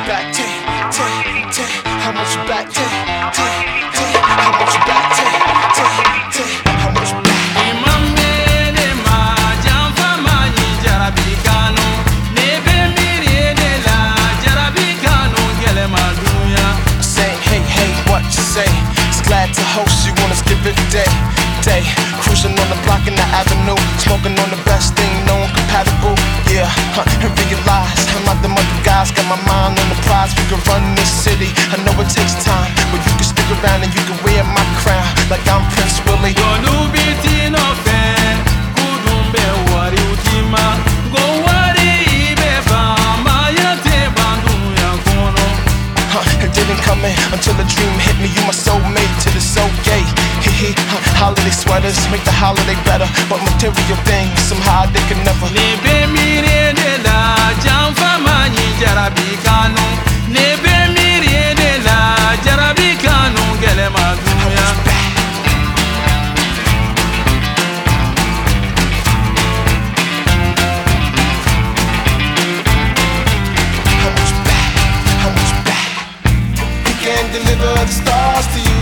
back? How much you back? How much you back? How much you back? Glad to host you on this given day. Cruising on the block in the avenue, smoking on the best thing known, compatible. Yeah, and realize I'm not the other guys. Got my mind on the prize. We can run this city. I know it takes time, but you can stick around and you can wear my crown like I'm Prince Willie. It didn't come in until a dream hit me. You my soulmate till it's so gay. Holiday sweaters make the holiday better, but material things somehow they can never. Deliver the stars to you.